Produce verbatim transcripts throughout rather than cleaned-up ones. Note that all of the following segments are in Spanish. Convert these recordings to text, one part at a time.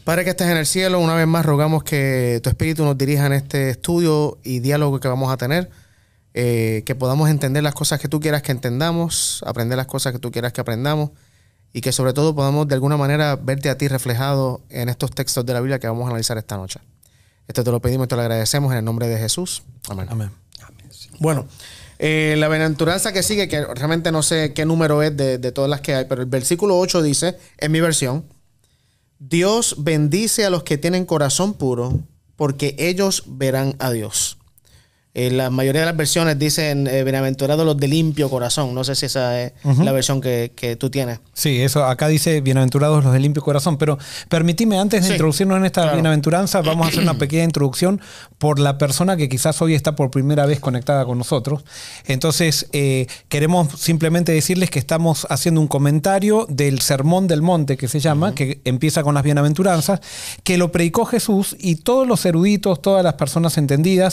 Padre que estás en el cielo, una vez más rogamos que tu Espíritu nos dirija en este estudio y diálogo que vamos a tener, eh, que podamos entender las cosas que tú quieras que entendamos, aprender las cosas que tú quieras que aprendamos y que sobre todo podamos de alguna manera verte a ti reflejado en estos textos de la Biblia que vamos a analizar esta noche. Esto te lo pedimos y te lo agradecemos en el nombre de Jesús. Amén. Amén. Amén. Bueno, eh, la bienaventuranza que sigue, que realmente no sé qué número es de, de todas las que hay, pero el versículo ocho dice, en mi versión, Dios bendice a los que tienen corazón puro, porque ellos verán a Dios. Eh, la mayoría de las versiones dicen eh, bienaventurados los de limpio corazón. No sé si esa es uh-huh. la versión que, que tú tienes. Sí, eso acá dice bienaventurados los de limpio corazón. Pero permitime, antes de sí, introducirnos en esta claro. bienaventuranza, vamos a hacer una pequeña introducción por la persona que quizás hoy está por primera vez conectada con nosotros. Entonces, eh, queremos simplemente decirles que estamos haciendo un comentario del Sermón del Monte, que se llama, uh-huh. que empieza con las bienaventuranzas, que lo predicó Jesús y todos los eruditos, todas las personas entendidas,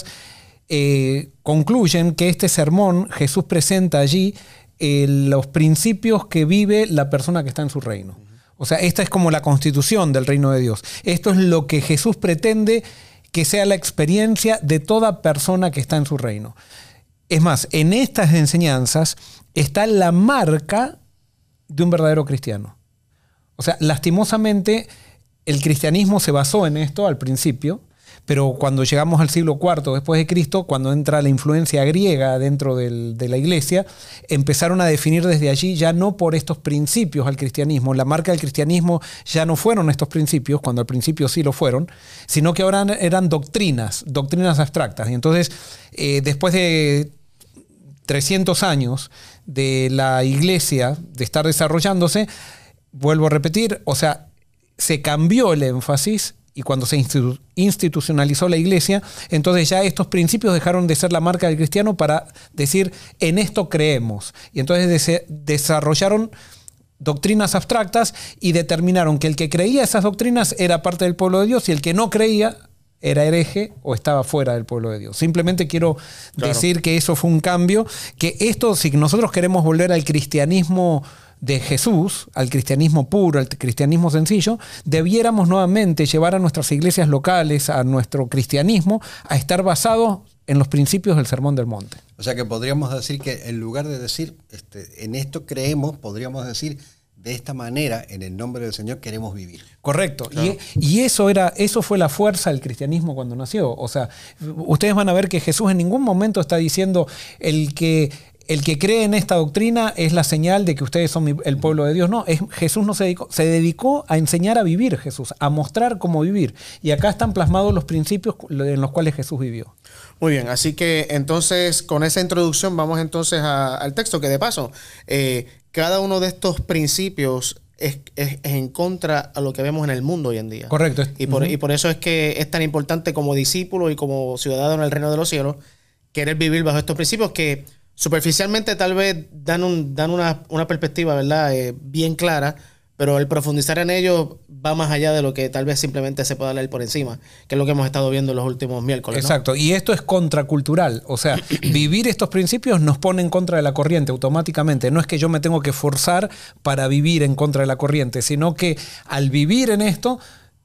Eh, concluyen que este sermón Jesús presenta allí eh, los principios que vive la persona que está en su reino. O sea, esta es como la constitución del reino de Dios. Esto es lo que Jesús pretende que sea la experiencia de toda persona que está en su reino. Es más, en estas enseñanzas está la marca de un verdadero cristiano. O sea, lastimosamente el cristianismo se basó en esto al principio, pero cuando llegamos al siglo cuarto después de Cristo, cuando entra la influencia griega dentro del, de la iglesia, empezaron a definir desde allí ya no por estos principios al cristianismo. La marca del cristianismo ya no fueron estos principios, cuando al principio sí lo fueron, sino que ahora eran doctrinas, doctrinas abstractas. Y entonces, eh, después de trescientos años de la iglesia de estar desarrollándose, vuelvo a repetir, o sea, se cambió el énfasis. Y cuando se institu- institucionalizó la iglesia, entonces ya estos principios dejaron de ser la marca del cristiano para decir, en esto creemos. Y entonces de- desarrollaron doctrinas abstractas y determinaron que el que creía esas doctrinas era parte del pueblo de Dios y el que no creía era hereje o estaba fuera del pueblo de Dios. Simplemente quiero claro. decir que eso fue un cambio, que esto, si nosotros queremos volver al cristianismo de Jesús, al cristianismo puro, al cristianismo sencillo, debiéramos nuevamente llevar a nuestras iglesias locales, a nuestro cristianismo, a estar basados en los principios del Sermón del Monte. O sea que podríamos decir que en lugar de decir, este, en esto creemos, podríamos decir, de esta manera, en el nombre del Señor, queremos vivir. Correcto. Claro. Y, y eso, era, eso fue la fuerza del cristianismo cuando nació. O sea, ustedes van a ver que Jesús en ningún momento está diciendo el que... El que cree en esta doctrina es la señal de que ustedes son mi, el pueblo de Dios. No, es, Jesús no se dedicó, se dedicó a enseñar a vivir Jesús, a mostrar cómo vivir. Y acá están plasmados los principios en los cuales Jesús vivió. Muy bien, así que entonces con esa introducción vamos entonces a, al texto, que de paso, eh, cada uno de estos principios es, es, es en contra a lo que vemos en el mundo hoy en día. Correcto. Y por, uh-huh. y por eso es que es tan importante como discípulo y como ciudadano en el reino de los cielos, querer vivir bajo estos principios que superficialmente tal vez dan, un, dan una, una perspectiva, ¿verdad? Eh, bien clara, pero el profundizar en ellos va más allá de lo que tal vez simplemente se pueda leer por encima, que es lo que hemos estado viendo en los últimos miércoles, ¿no? Exacto, y esto es contracultural, o sea, vivir estos principios nos pone en contra de la corriente automáticamente. No es que yo me tengo que forzar para vivir en contra de la corriente, sino que al vivir en esto,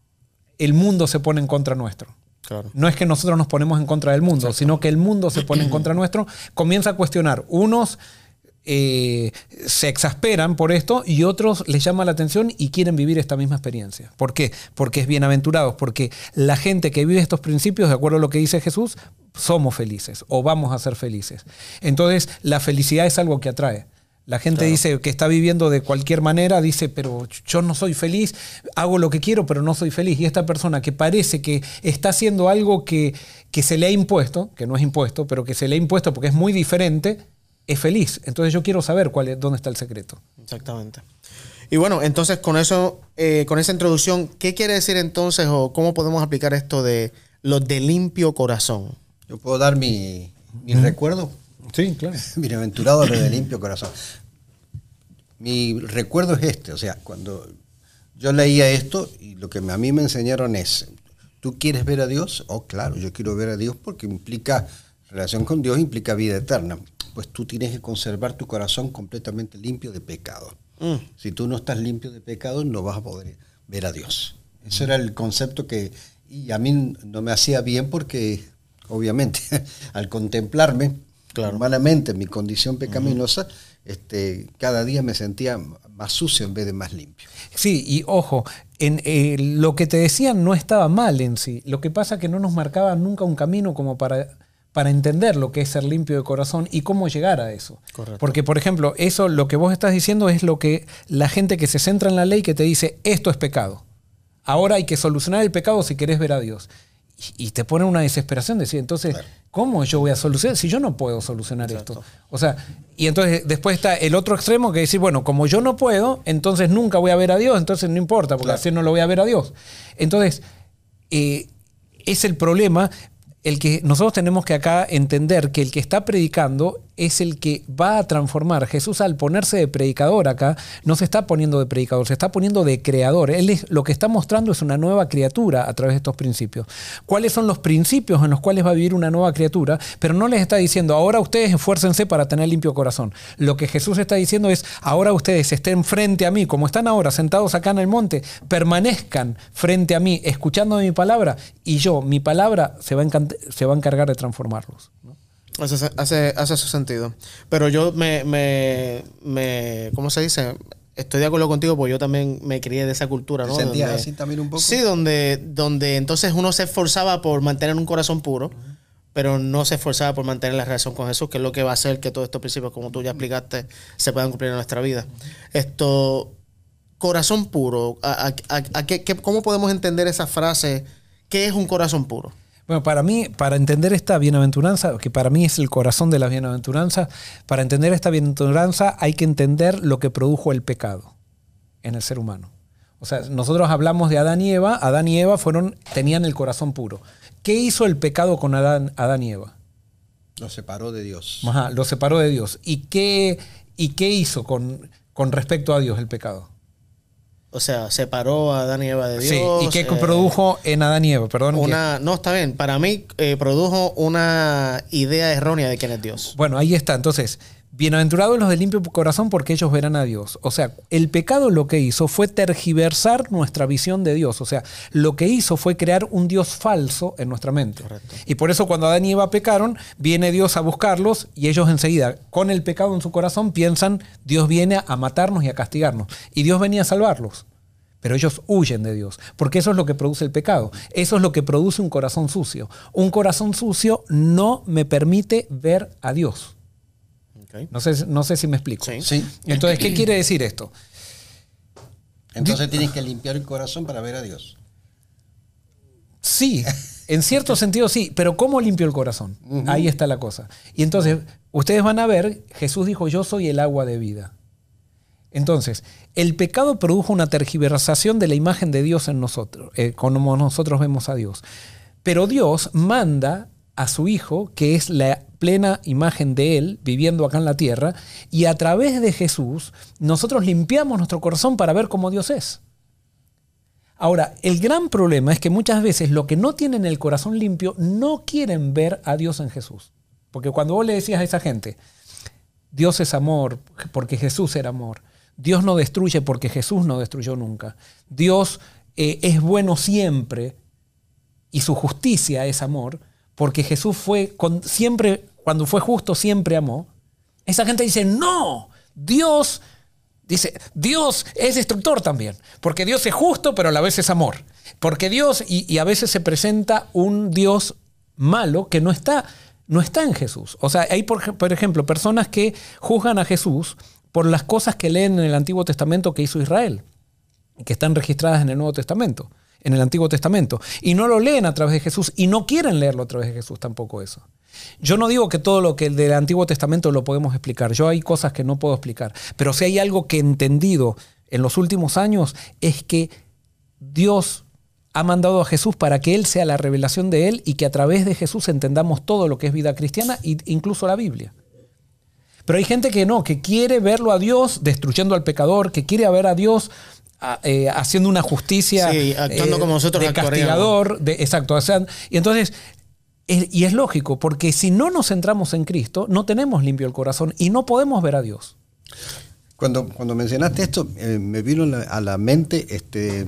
el mundo se pone en contra nuestro. Claro. No es que nosotros nos ponemos en contra del mundo, exacto, sino que el mundo se pone en contra nuestro, comienza a cuestionar. Unos eh, se exasperan por esto y otros les llama la atención y quieren vivir esta misma experiencia. ¿Por qué? Porque es bienaventurados, porque la gente que vive estos principios, de acuerdo a lo que dice Jesús, somos felices o vamos a ser felices. Entonces, la felicidad es algo que atrae. La gente claro. dice que está viviendo de cualquier manera, dice, pero yo no soy feliz, hago lo que quiero, pero no soy feliz. Y esta persona que parece que está haciendo algo que, que se le ha impuesto, que no es impuesto, pero que se le ha impuesto porque es muy diferente, es feliz. Entonces yo quiero saber cuál es, dónde está el secreto. Exactamente. Y bueno, entonces con eso, eh, con esa introducción, ¿qué quiere decir entonces o cómo podemos aplicar esto de los de limpio corazón? Yo puedo dar mi, mi ¿Mm? recuerdo. Sí, claro. Bienaventurado los de limpio corazón. Mi recuerdo es este, o sea, cuando yo leía esto y lo que a mí me enseñaron es, ¿tú quieres ver a Dios? Oh, claro, yo quiero ver a Dios porque implica, relación con Dios implica vida eterna. Pues tú tienes que conservar tu corazón completamente limpio de pecado. Mm. Si tú no estás limpio de pecado, no vas a poder ver a Dios. Eso era el concepto que y a mí no me hacía bien porque, obviamente, al contemplarme claro. humanamente mi condición pecaminosa, uh-huh. este, cada día me sentía más sucio en vez de más limpio. Sí, y ojo, en, eh, lo que te decían no estaba mal en sí. Lo que pasa es que no nos marcaba nunca un camino como para, para entender lo que es ser limpio de corazón y cómo llegar a eso. Correcto. Porque, por ejemplo, eso, lo que vos estás diciendo es lo que la gente que se centra en la ley que te dice, esto es pecado. Ahora hay que solucionar el pecado si querés ver a Dios. Y, y te pone una desesperación de decir, entonces, claro. ¿cómo yo voy a solucionar? Si yo no puedo solucionar Exacto. esto. O sea, y entonces después está el otro extremo que decir, bueno, como yo no puedo, entonces nunca voy a ver a Dios, entonces no importa, porque claro. así no lo voy a ver a Dios. Entonces, eh, es el problema, el que nosotros tenemos que acá entender que el que está predicando es el que va a transformar. Jesús, al ponerse de predicador acá, no se está poniendo de predicador, se está poniendo de creador. Él es, lo que está mostrando es una nueva criatura a través de estos principios. ¿Cuáles son los principios en los cuales va a vivir una nueva criatura? Pero no les está diciendo, ahora ustedes esfuércense para tener limpio corazón. Lo que Jesús está diciendo es, ahora ustedes estén frente a mí, como están ahora sentados acá en el monte, permanezcan frente a mí, escuchando mi palabra, y yo, mi palabra, se va a, se va a encargar de transformarlos, ¿no? Hace, hace, hace su sentido. Pero yo me, me, me, ¿cómo se dice? Estoy de acuerdo contigo porque yo también me crié de esa cultura, ¿no? ¿Te sentías donde, así también un poco? Sí, donde, donde entonces uno se esforzaba por mantener un corazón puro, uh-huh. pero no se esforzaba por mantener la relación con Jesús, que es lo que va a hacer que todos estos principios, como tú ya explicaste, se puedan cumplir en nuestra vida. Uh-huh. Esto, corazón puro, ¿a, a, a, a qué, qué, ¿cómo podemos entender esa frase? ¿Qué es un corazón puro? Bueno, para mí, para entender esta bienaventuranza, que para mí es el corazón de la bienaventuranza, para entender esta bienaventuranza hay que entender lo que produjo el pecado en el ser humano. O sea, nosotros hablamos de Adán y Eva. Adán y Eva fueron, tenían el corazón puro. ¿Qué hizo el pecado con Adán, Adán y Eva? Lo separó de Dios. Ajá, lo separó de Dios. ¿Y qué, y qué hizo con, con respecto a Dios el pecado? O sea, separó a Adán y Eva de Dios. Sí, ¿y qué eh, produjo en Adán y Eva? Perdón. Una, no, está bien. Para mí, eh, produjo una idea errónea de quién es Dios. Bueno, ahí está. Entonces, bienaventurados los de limpio corazón porque ellos verán a Dios. O sea, el pecado lo que hizo fue tergiversar nuestra visión de Dios. O sea, lo que hizo fue crear un Dios falso en nuestra mente. Correcto. Y por eso cuando Adán y Eva pecaron, viene Dios a buscarlos y ellos enseguida, con el pecado en su corazón, piensan, Dios viene a matarnos y a castigarnos. Y Dios venía a salvarlos. Pero ellos huyen de Dios, porque eso es lo que produce el pecado. Eso es lo que produce un corazón sucio. Un corazón sucio no me permite ver a Dios. Okay. No sé, no sé si me explico. Sí. Sí. Entonces, ¿qué quiere decir esto? Entonces tienes que limpiar el corazón para ver a Dios. Sí, en cierto sentido sí, pero ¿cómo limpio el corazón? Uh-huh. Ahí está la cosa. Y entonces, ustedes van a ver, Jesús dijo, yo soy el agua de vida. Entonces, el pecado produjo una tergiversación de la imagen de Dios en nosotros, eh, como nosotros vemos a Dios. Pero Dios manda a su Hijo, que es la plena imagen de Él, viviendo acá en la tierra, y a través de Jesús, nosotros limpiamos nuestro corazón para ver cómo Dios es. Ahora, el gran problema es que muchas veces los que no tienen el corazón limpio no quieren ver a Dios en Jesús. Porque cuando vos le decías a esa gente, Dios es amor, porque Jesús era amor. Dios no destruye porque Jesús no destruyó nunca. Dios eh, es bueno siempre y su justicia es amor porque Jesús fue con, siempre, cuando fue justo, siempre amó. Esa gente dice, no, Dios, dice, Dios es destructor también, porque Dios es justo, pero a la vez es amor. Porque Dios, y, y a veces se presenta un Dios malo que no está, no está en Jesús. O sea, hay, por, por ejemplo, personas que juzgan a Jesús por las cosas que leen en el Antiguo Testamento que hizo Israel, que están registradas en el Nuevo Testamento, en el Antiguo Testamento, y no lo leen a través de Jesús, y no quieren leerlo a través de Jesús tampoco eso. Yo no digo que todo lo que del Antiguo Testamento lo podemos explicar, yo hay cosas que no puedo explicar, pero si hay algo que he entendido en los últimos años es que Dios ha mandado a Jesús para que Él sea la revelación de Él y que a través de Jesús entendamos todo lo que es vida cristiana, incluso la Biblia. Pero hay gente que no, que quiere verlo a Dios destruyendo al pecador, que quiere ver a Dios eh, haciendo una justicia sí, actuando eh, como nosotros de castigador. De, exacto. O sea, y entonces, es, y es lógico, porque si no nos centramos en Cristo, no tenemos limpio el corazón y no podemos ver a Dios. Cuando, cuando mencionaste esto, eh, me vino a la mente este,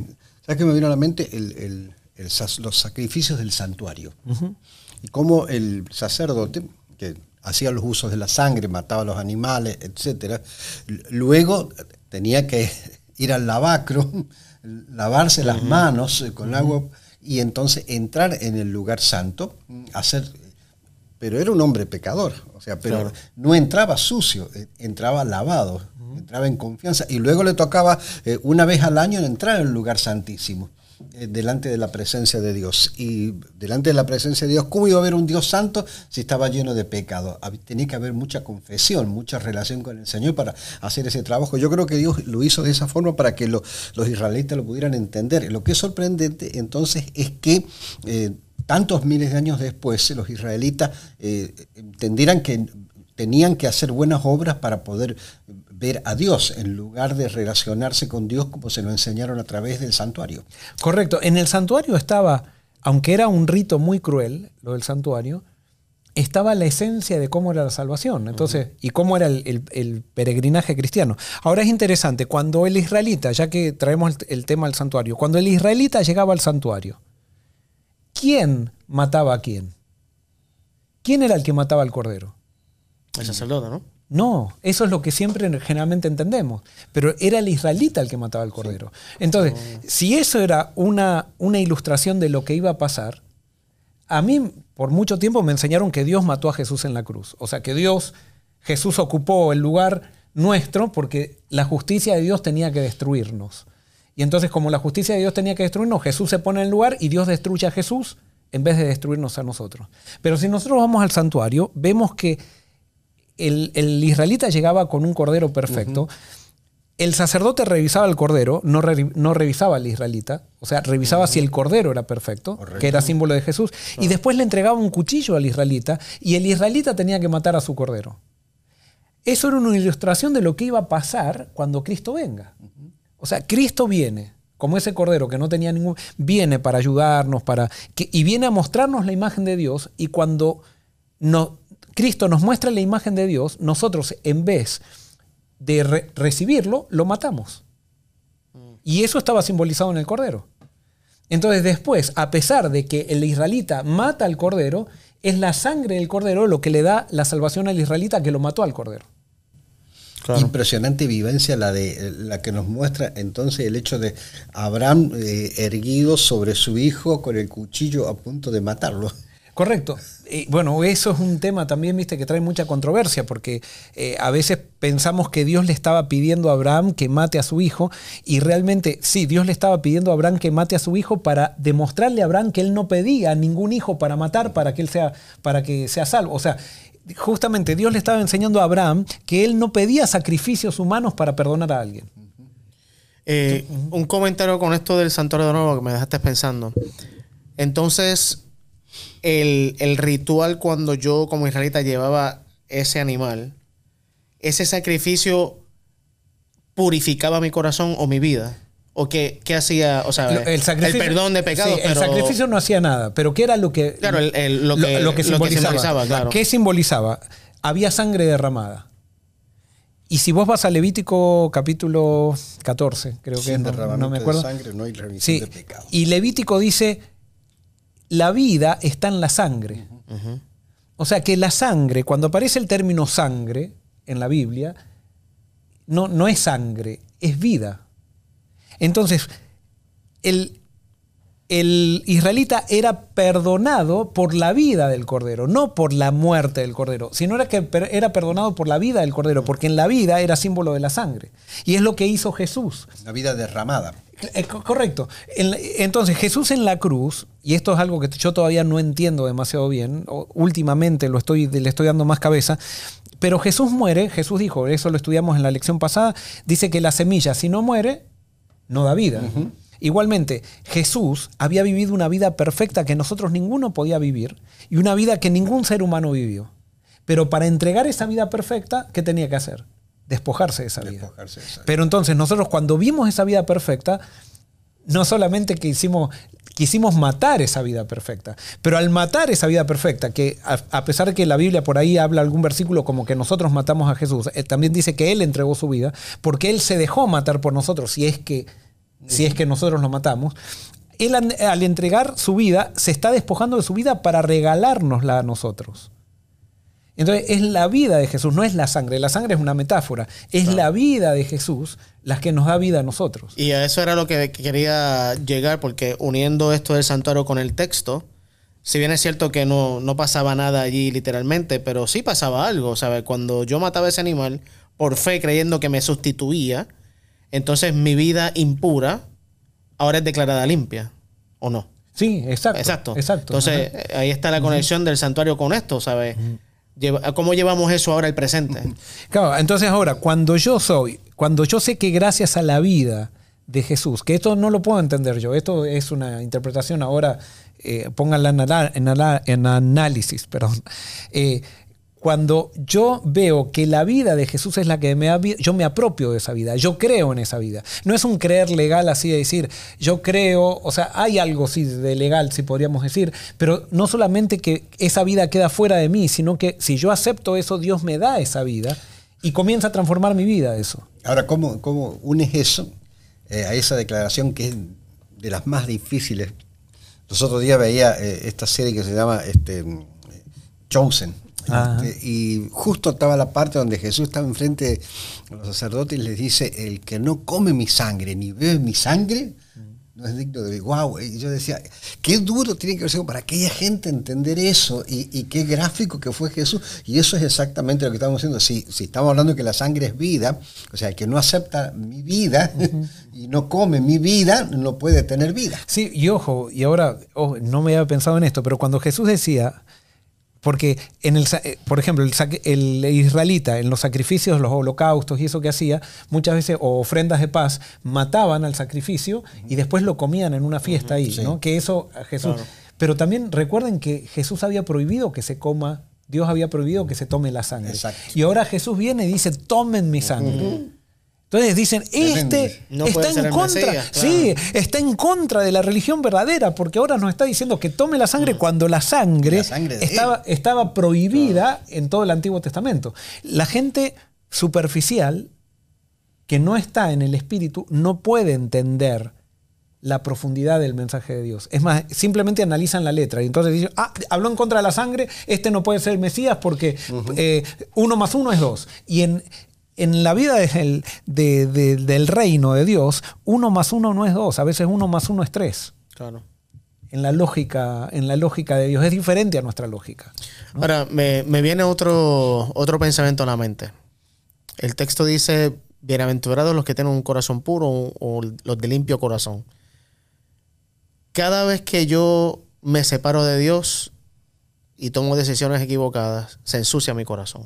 ¿Sabes qué me vino a la mente? El, el, el, los sacrificios del santuario. Uh-huh. Y cómo el sacerdote, que hacía los usos de la sangre, mataba a los animales, etcétera, luego tenía que ir al lavacro, lavarse uh-huh. las manos con uh-huh. agua y entonces entrar en el lugar santo, hacer... Pero era un hombre pecador, o sea, pero claro. no entraba sucio, entraba lavado, uh-huh. entraba en confianza. Y luego le tocaba eh, una vez al año entrar en el lugar santísimo, eh, delante de la presencia de Dios. Y delante de la presencia de Dios, ¿cómo iba a haber un Dios santo si estaba lleno de pecado? Tenía que haber mucha confesión, mucha relación con el Señor para hacer ese trabajo. Yo creo que Dios lo hizo de esa forma para que lo, los israelitas lo pudieran entender. Lo que es sorprendente entonces es que... Eh, tantos miles de años después, los israelitas eh, entendieran que tenían que hacer buenas obras para poder ver a Dios, en lugar de relacionarse con Dios como se lo enseñaron a través del santuario. Correcto. En el santuario estaba, aunque era un rito muy cruel, lo del santuario, estaba la esencia de cómo era la salvación, entonces, uh-huh. y cómo era el, el, el peregrinaje cristiano. Ahora es interesante, cuando el israelita, ya que traemos el, el tema del santuario, cuando el israelita llegaba al santuario, ¿quién mataba a quién? ¿Quién era el que mataba al cordero? El sacerdote, ¿no? No, eso es lo que siempre generalmente entendemos. Pero era el israelita el que mataba al cordero. Sí. Entonces, oh. si eso era una, una ilustración de lo que iba a pasar, a mí por mucho tiempo me enseñaron que Dios mató a Jesús en la cruz. O sea, que Dios, Jesús ocupó el lugar nuestro porque la justicia de Dios tenía que destruirnos. Y entonces, como la justicia de Dios tenía que destruirnos, Jesús se pone en el lugar y Dios destruye a Jesús en vez de destruirnos a nosotros. Pero si nosotros vamos al santuario, vemos que el, el israelita llegaba con un cordero perfecto. Uh-huh. El sacerdote revisaba el cordero, no, re, no revisaba al israelita. O sea, revisaba uh-huh. si el cordero era perfecto, correcto, que era símbolo de Jesús. Uh-huh. Y después le entregaba un cuchillo al israelita y el israelita tenía que matar a su cordero. Eso era una ilustración de lo que iba a pasar cuando Cristo venga. Uh-huh. O sea, Cristo viene, como ese cordero que no tenía ningún... Viene para ayudarnos, para que, y viene a mostrarnos la imagen de Dios. Y cuando no, Cristo nos muestra la imagen de Dios, nosotros en vez de re, recibirlo, lo matamos. Y eso estaba simbolizado en el cordero. Entonces después, a pesar de que el israelita mata al cordero, es la sangre del cordero lo que le da la salvación al israelita que lo mató al cordero. Claro. Impresionante vivencia la de la que nos muestra entonces el hecho de Abraham eh, erguido sobre su hijo con el cuchillo a punto de matarlo. Correcto. Y bueno, eso es un tema también, viste, que trae mucha controversia, porque eh, a veces pensamos que Dios le estaba pidiendo a Abraham que mate a su hijo, y realmente sí, Dios le estaba pidiendo a Abraham que mate a su hijo para demostrarle a Abraham que él no pedía ningún hijo para matar, para que él sea, para que sea salvo. O sea, justamente Dios le estaba enseñando a Abraham que él no pedía sacrificios humanos para perdonar a alguien. Eh, uh-huh. Un comentario con esto del santuario de nuevo que me dejaste pensando. Entonces, el, el ritual cuando yo como israelita llevaba ese animal, ese sacrificio purificaba mi corazón o mi vida. ¿O qué, qué hacía? O sea, el, el perdón de pecados. Sí, pero... El sacrificio no hacía nada, pero ¿qué era lo que, claro, el, el, lo, que, lo, lo que simbolizaba? Lo que simbolizaba, claro. ¿Qué simbolizaba? Había sangre derramada. Y si vos vas a Levítico capítulo catorce, creo que es, no, no me acuerdo. De sangre, no hay remisión sí, de pecado. Y Levítico dice, la vida está en la sangre. Uh-huh. O sea que la sangre, cuando aparece el término sangre en la Biblia, no, no es sangre, es vida. Entonces, el, el israelita era perdonado por la vida del cordero, no por la muerte del cordero, sino era que era perdonado por la vida del cordero, porque en la vida era símbolo de la sangre. Y es lo que hizo Jesús. La vida derramada. Correcto. Entonces, Jesús en la cruz, y esto es algo que yo todavía no entiendo demasiado bien, últimamente lo estoy, le estoy dando más cabeza, pero Jesús muere, Jesús dijo, eso lo estudiamos en la lección pasada, dice que la semilla, si no muere, no da vida. Uh-huh. Igualmente, Jesús había vivido una vida perfecta que nosotros ninguno podía vivir y una vida que ningún ser humano vivió. Pero para entregar esa vida perfecta, ¿qué tenía que hacer? Despojarse de esa vida. Despojarse de esa vida. Pero entonces nosotros cuando vimos esa vida perfecta, no solamente quisimos, quisimos matar esa vida perfecta, pero al matar esa vida perfecta, que a, a pesar de que la Biblia por ahí habla algún versículo como que nosotros matamos a Jesús, eh, también dice que Él entregó su vida, porque Él se dejó matar por nosotros, si es que si es que nosotros lo matamos, él al entregar su vida se está despojando de su vida para regalárnosla a nosotros. Entonces es la vida de Jesús, no es la sangre. La sangre es una metáfora. Es claro. la vida de Jesús la que nos da vida a nosotros. Y a eso era lo que quería llegar, porque uniendo esto del santuario con el texto, si bien es cierto que no, no pasaba nada allí literalmente, pero sí pasaba algo, ¿sabes? Cuando yo mataba a ese animal por fe creyendo que me sustituía, entonces mi vida impura ahora es declarada limpia, ¿o no? Sí, exacto. Exacto. exacto. Entonces uh-huh. ahí está la conexión uh-huh. del santuario con esto, ¿sabes? Uh-huh. ¿Cómo llevamos eso ahora al presente? Claro, entonces ahora, cuando yo soy, cuando yo sé que gracias a la vida de Jesús, que esto no lo puedo entender yo, esto es una interpretación ahora, eh, pónganla en, ala, en, ala, en análisis, perdón. Eh, Cuando yo veo que la vida de Jesús es la que me da vida, yo me apropio de esa vida, yo creo en esa vida. No es un creer legal así de decir, yo creo, o sea, hay algo sí de legal, sí podríamos decir, pero no solamente que esa vida queda fuera de mí, sino que si yo acepto eso, Dios me da esa vida y comienza a transformar mi vida eso. Ahora, ¿cómo, cómo unes eso eh, a esa declaración que es de las más difíciles? Los otros días veía eh, esta serie que se llama este, Chosen. Este, y justo estaba la parte donde Jesús estaba enfrente de los sacerdotes y les dice, el que no come mi sangre ni bebe mi sangre no es digno de mí. Wow. Y yo decía, qué duro tiene que ser para aquella gente entender eso y, y qué gráfico que fue Jesús. Y eso es exactamente lo que estamos haciendo. Si, si estamos hablando de que la sangre es vida, o sea, el que no acepta mi vida uh-huh. y no come mi vida, no puede tener vida. Sí, y ojo, y ahora oh, no me había pensado en esto, pero cuando Jesús decía... Porque, en el, por ejemplo, el, el israelita en los sacrificios, los holocaustos y eso que hacía, muchas veces, o ofrendas de paz, mataban al sacrificio y después lo comían en una fiesta ahí, sí. ¿no? Que eso Jesús... Claro. Pero también recuerden que Jesús había prohibido que se coma, Dios había prohibido que se tome la sangre. Exacto. Y ahora Jesús viene y dice, tomen mi sangre. Uh-huh. Entonces dicen, este no está en contra, Mesías, claro. sí, está en contra de la religión verdadera, porque ahora nos está diciendo que tome la sangre cuando la sangre, la sangre estaba, estaba prohibida claro. en todo el Antiguo Testamento. La gente superficial que no está en el espíritu no puede entender la profundidad del mensaje de Dios. Es más, simplemente analizan la letra y entonces dicen, ah, habló en contra de la sangre, este no puede ser el Mesías porque uh-huh. eh, uno más uno es dos. Y en... En la vida del, de, de, del reino de Dios, uno más uno no es dos, a veces uno más uno es tres. Claro. En la lógica, en la lógica de Dios, es diferente a nuestra lógica, ¿no? Ahora, me, me viene otro, otro pensamiento a la mente. El texto dice, bienaventurados los que tienen un corazón puro o, o los de limpio corazón. Cada vez que yo me separo de Dios y tomo decisiones equivocadas, se ensucia mi corazón.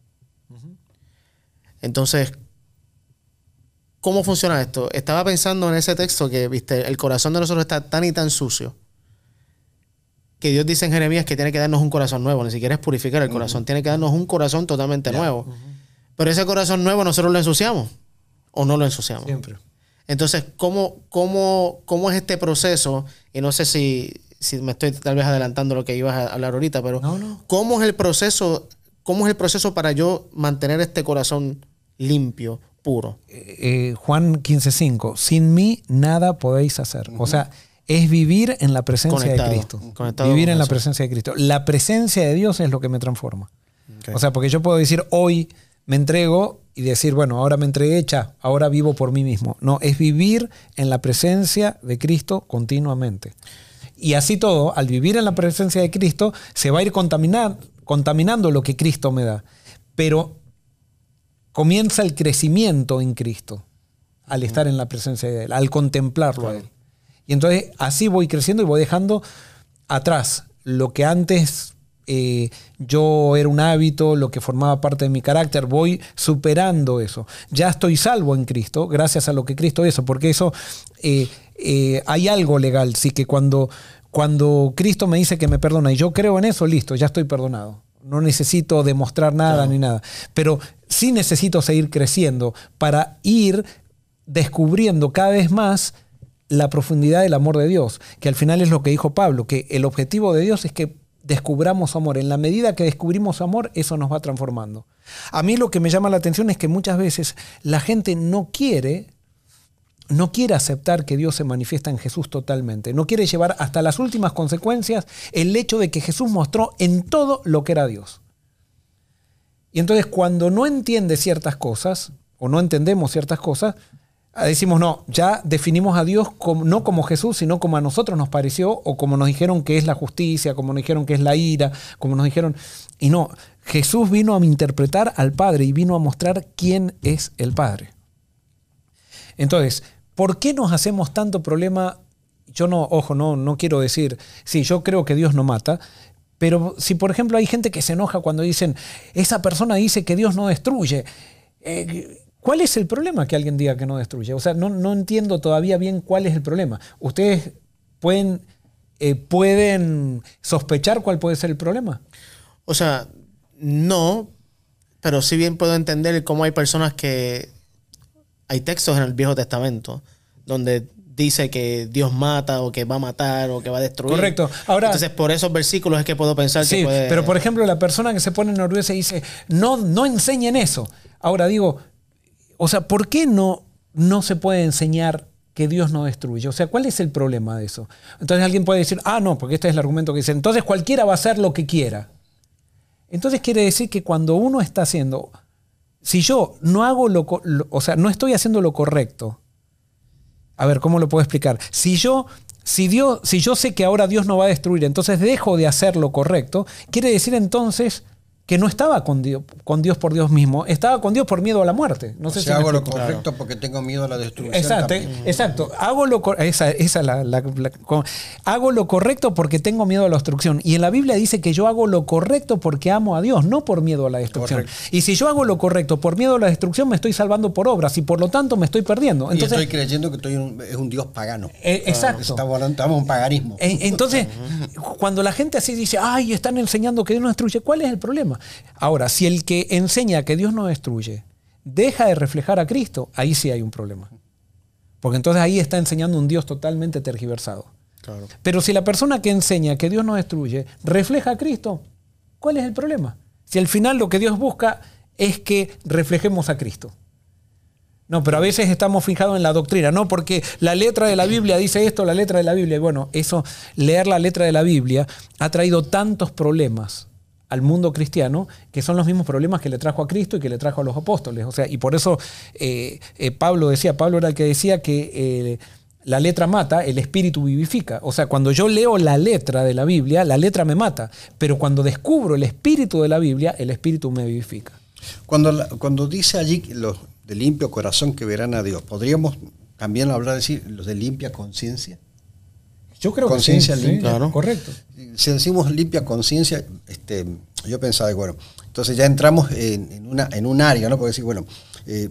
Entonces, ¿cómo funciona esto? Estaba pensando en ese texto que, viste, el corazón de nosotros está tan y tan sucio que Dios dice en Jeremías que tiene que darnos un corazón nuevo. Ni siquiera es purificar el corazón. Uh-huh. Tiene que darnos un corazón totalmente yeah. nuevo. Uh-huh. Pero ese corazón nuevo nosotros lo ensuciamos o no lo ensuciamos. Siempre. Entonces, ¿cómo, cómo, cómo es este proceso? Y no sé si, si me estoy tal vez adelantando lo que ibas a hablar ahorita, pero no, no. ¿cómo es el proceso? ¿Cómo es el proceso para yo mantener este corazón limpio, puro? Eh, eh, Juan quince cinco, sin mí nada podéis hacer. Uh-huh. O sea, es vivir en la presencia conectado, de Cristo. Vivir en la presencia de Cristo. La presencia de Dios es lo que me transforma. Okay. O sea, porque yo puedo decir, hoy me entrego y decir, bueno, ahora me entregué, ya, ahora vivo por mí mismo. No, es vivir en la presencia de Cristo continuamente. Y así todo, al vivir en la presencia de Cristo, se va a ir contaminar, contaminando lo que Cristo me da. Pero comienza el crecimiento en Cristo al estar en la presencia de Él, al contemplarlo claro. a Él. Y entonces así voy creciendo y voy dejando atrás lo que antes eh, yo era un hábito, lo que formaba parte de mi carácter, voy superando eso. Ya estoy salvo en Cristo, gracias a lo que Cristo hizo, porque eso eh, eh, hay algo legal, sí que cuando, cuando Cristo me dice que me perdona y yo creo en eso, listo, ya estoy perdonado. No necesito demostrar nada claro. ni nada. Pero sí necesito seguir creciendo para ir descubriendo cada vez más la profundidad del amor de Dios. Que al final es lo que dijo Pablo, que el objetivo de Dios es que descubramos su amor. En la medida que descubrimos su amor, eso nos va transformando. A mí lo que me llama la atención es que muchas veces la gente no quiere no quiere aceptar que Dios se manifiesta en Jesús totalmente. No quiere llevar hasta las últimas consecuencias el hecho de que Jesús mostró en todo lo que era Dios. Y entonces cuando no entiende ciertas cosas, o no entendemos ciertas cosas, decimos, no, ya definimos a Dios como, no como Jesús, sino como a nosotros nos pareció, o como nos dijeron que es la justicia, como nos dijeron que es la ira, como nos dijeron... Y no, Jesús vino a interpretar al Padre y vino a mostrar quién es el Padre. Entonces, ¿por qué nos hacemos tanto problema? Yo no, ojo, no, no quiero decir, sí, yo creo que Dios no mata, pero si por ejemplo hay gente que se enoja cuando dicen, esa persona dice que Dios no destruye, eh, ¿cuál es el problema que alguien diga que no destruye? O sea, no, no entiendo todavía bien cuál es el problema. ¿Ustedes pueden, eh, pueden sospechar cuál puede ser el problema? O sea, no, pero sí bien puedo entender cómo hay personas que... Hay textos en el Viejo Testamento donde dice que Dios mata o que va a matar o que va a destruir. Correcto. Ahora, entonces, por esos versículos es que puedo pensar sí, que puede... pero por ejemplo, la persona que se pone nerviosa y dice, no, no enseñen eso. Ahora digo, o sea, ¿por qué no, no se puede enseñar que Dios no destruye? O sea, ¿cuál es el problema de eso? Entonces alguien puede decir, ah, no, porque este es el argumento que dice, entonces cualquiera va a hacer lo que quiera. Entonces quiere decir que cuando uno está haciendo, si yo no hago lo, lo o sea, no estoy haciendo lo correcto, a ver, ¿cómo lo puedo explicar? Si yo, si Dios, si yo sé que ahora Dios no va a destruir, entonces dejo de hacer lo correcto, quiere decir entonces que no estaba con Dios, con Dios por Dios mismo, estaba con Dios por miedo a la muerte. No sé o si sea, hago lo explico. correcto porque tengo miedo a la destrucción. Exacto, también. exacto. Hago lo, esa, esa la, la, la, hago lo correcto porque tengo miedo a la destrucción. Y en la Biblia dice que yo hago lo correcto porque amo a Dios, no por miedo a la destrucción. Correcto. Y si yo hago lo correcto por miedo a la destrucción, me estoy salvando por obras y por lo tanto me estoy perdiendo. Entonces, y estoy creyendo que estoy un, es un Dios pagano. Eh, exacto. Estamos en un paganismo. Eh, entonces, cuando la gente así dice, ay, están enseñando que Dios no destruye, ¿cuál es el problema? Ahora, si el que enseña que Dios no destruye deja de reflejar a Cristo, ahí sí hay un problema. Porque entonces ahí está enseñando un Dios totalmente tergiversado. Claro. Pero si la persona que enseña que Dios no destruye refleja a Cristo, ¿cuál es el problema? Si al final lo que Dios busca es que reflejemos a Cristo. No, pero a veces estamos fijados en la doctrina, no, porque la letra de la Biblia dice esto, la letra de la Biblia. Bueno, eso, leer la letra de la Biblia ha traído tantos problemas al mundo cristiano, que son los mismos problemas que le trajo a Cristo y que le trajo a los apóstoles. O sea, y por eso eh, eh, Pablo decía, Pablo era el que decía que eh, la letra mata, el espíritu vivifica. O sea, cuando yo leo la letra de la Biblia, la letra me mata, pero cuando descubro el espíritu de la Biblia, el espíritu me vivifica. Cuando, la, cuando dice allí los de limpio corazón que verán a Dios, ¿podríamos también hablar de decir los de limpia conciencia? Yo creo conciencia que sí, limpia. Sí, claro. Correcto. Si decimos limpia conciencia, este, yo pensaba, bueno, entonces ya entramos en, en, una, en un área, ¿no? Porque decir, bueno, eh,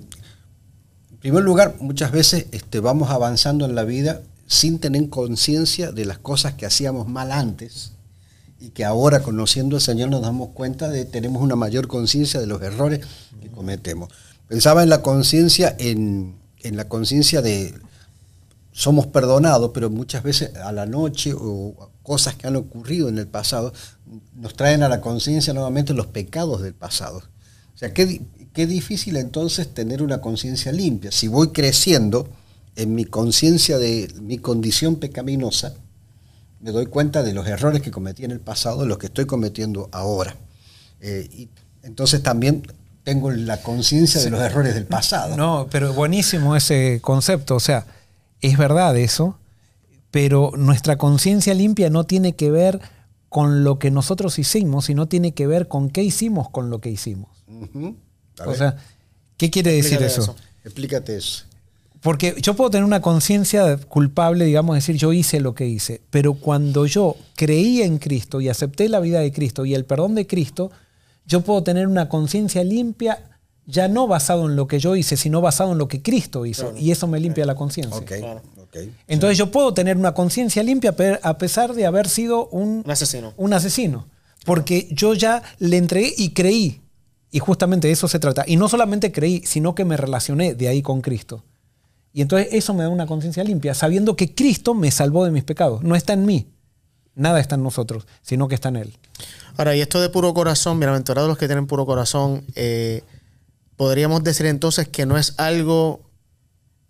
en primer lugar, muchas veces este, vamos avanzando en la vida sin tener conciencia de las cosas que hacíamos mal antes y que ahora, conociendo al Señor, nos damos cuenta de que tenemos una mayor conciencia de los errores que cometemos. Pensaba en la conciencia, en, en la conciencia de somos perdonados, pero muchas veces a la noche o cosas que han ocurrido en el pasado nos traen a la conciencia nuevamente los pecados del pasado. O sea, qué, qué difícil entonces tener una conciencia limpia. Si voy creciendo en mi conciencia de mi condición pecaminosa, me doy cuenta de los errores que cometí en el pasado, de los que estoy cometiendo ahora. Eh, y entonces también tengo la conciencia de los errores del pasado. No, pero buenísimo ese concepto. O sea, es verdad eso, pero nuestra conciencia limpia no tiene que ver con lo que nosotros hicimos, sino tiene que ver con qué hicimos con lo que hicimos. Uh-huh. O sea, ¿qué quiere decir Explícate eso? eso? Explícate eso. Porque yo puedo tener una conciencia culpable, digamos, decir yo hice lo que hice, pero cuando yo creí en Cristo y acepté la vida de Cristo y el perdón de Cristo, yo puedo tener una conciencia limpia ya no basado en lo que yo hice, sino basado en lo que Cristo hizo. Claro. Y eso me limpia la conciencia. Okay. Claro. Okay. Entonces sí. Yo puedo tener una conciencia limpia a pesar de haber sido un, un asesino. Un asesino. Porque yo ya le entregué y creí. Y justamente de eso se trata. Y no solamente creí, sino que me relacioné de ahí con Cristo. Y entonces eso me da una conciencia limpia, sabiendo que Cristo me salvó de mis pecados. No está en mí. Nada está en nosotros, sino que está en Él. Ahora, y esto de puro corazón, bienaventurados los que tienen puro corazón, eh, podríamos decir entonces que no es algo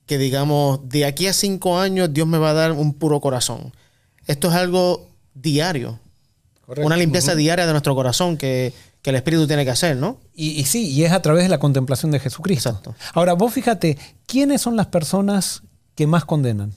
que digamos, de aquí a cinco años Dios me va a dar un puro corazón. Esto es algo diario. Correcto. Una limpieza uh-huh. diaria de nuestro corazón que, que el Espíritu tiene que hacer, ¿no? Y, y sí, y es a través de la contemplación de Jesucristo. Exacto. Ahora, vos fíjate, ¿quiénes son las personas que más condenan?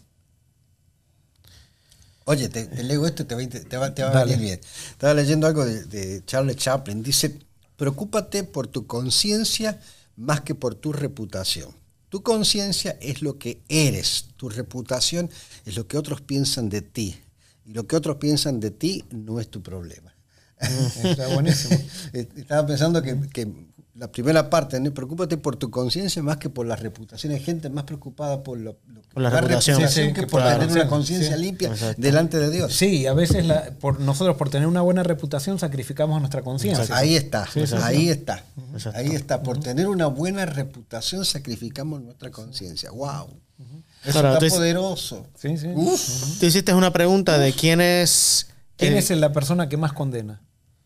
Oye, te, te leo esto, te va, te va, te va a venir bien. Estaba leyendo algo de, de Charles Chaplin. Dice, preocúpate por tu conciencia más que por tu reputación. Tu conciencia es lo que eres, tu reputación es lo que otros piensan de ti. Y lo que otros piensan de ti no es tu problema. Está buenísimo. Estaba pensando que, que la primera parte, ¿no? Preocúpate por tu conciencia más que por la reputación. Hay gente más preocupada por, lo, lo, por la reputación, reputación sí, sí, que por claro, tener sí, una conciencia sí, limpia exacto. delante de Dios. Sí, a veces la, por nosotros por tener una buena reputación sacrificamos nuestra conciencia. Ahí está, sí, sí, ahí sí. está, exacto. Ahí está. Por uh-huh. tener una buena reputación sacrificamos nuestra conciencia. ¡Wow! Uh-huh. Eso claro, está poderoso. Sí, sí. Uf. Tú hiciste una pregunta Uf. de quién es... ¿Quién el, es la persona que más condena?